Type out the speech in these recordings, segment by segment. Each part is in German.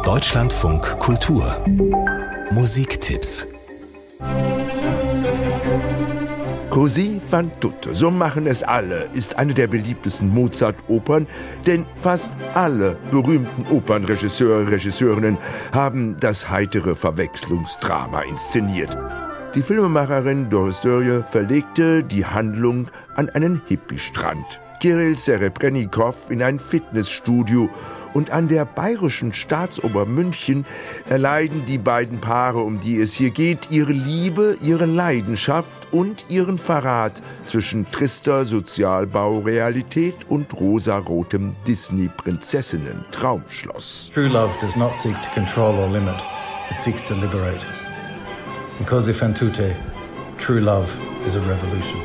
Deutschlandfunk Kultur Musiktipps. Così fan tutte, so machen es alle, ist eine der beliebtesten Mozart-Opern, denn fast alle berühmten Opernregisseure, Regisseurinnen haben das heitere Verwechslungsdrama inszeniert. Die Filmemacherin Doris Dörje verlegte die Handlung an einen Hippiestrand, Kirill Serebrennikov in ein Fitnessstudio und an der Bayerischen Staatsoper München erleiden die beiden Paare, um die es hier geht, ihre Liebe, ihre Leidenschaft und ihren Verrat zwischen trister Sozialbaurealität und rosarotem Disney-Prinzessinnen-Traumschloss. True love does not seek to control or limit, it seeks to liberate. In Così fan tutte, true love is a revolution.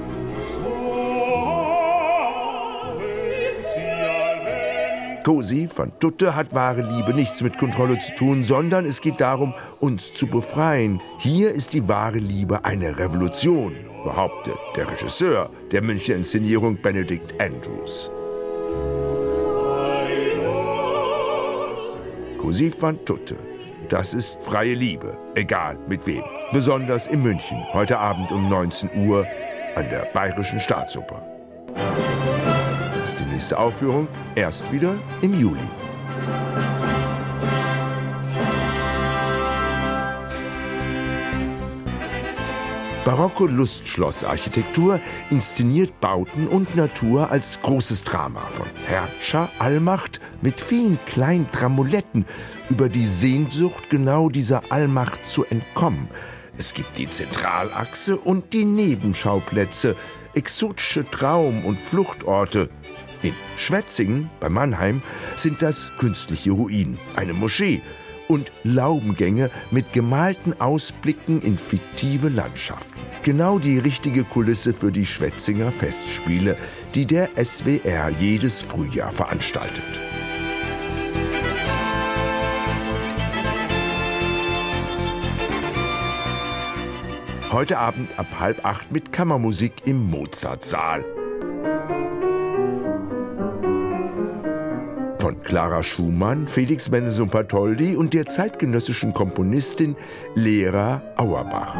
Così fan tutte hat wahre Liebe nichts mit Kontrolle zu tun, sondern es geht darum, uns zu befreien. Hier ist die wahre Liebe eine Revolution, behauptet der Regisseur der Münchner Inszenierung Benedict Andrews. Così fan tutte. Das ist freie Liebe, egal mit wem. Besonders in München, heute Abend um 19 Uhr an der Bayerischen Staatsoper. Die nächste Aufführung erst wieder im Juli. Barocke Lustschlossarchitektur inszeniert Bauten und Natur als großes Drama von Herrscher, Allmacht mit vielen kleinen Tramoletten über die Sehnsucht, genau dieser Allmacht zu entkommen. Es gibt die Zentralachse und die Nebenschauplätze, exotische Traum- und Fluchtorte. In Schwetzingen bei Mannheim sind das künstliche Ruinen, eine Moschee und Laubengänge mit gemalten Ausblicken in fiktive Landschaften. Genau die richtige Kulisse für die Schwetzinger Festspiele, die der SWR jedes Frühjahr veranstaltet. Heute Abend ab 7:30 mit Kammermusik im Mozartsaal. Von Clara Schumann, Felix Mendelssohn-Bartholdy und der zeitgenössischen Komponistin Lera Auerbach.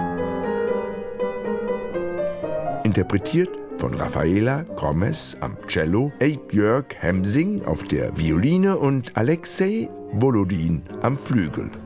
Interpretiert von Raffaela Gomez am Cello, Jörg Hemsing auf der Violine und Alexei Volodin am Flügel.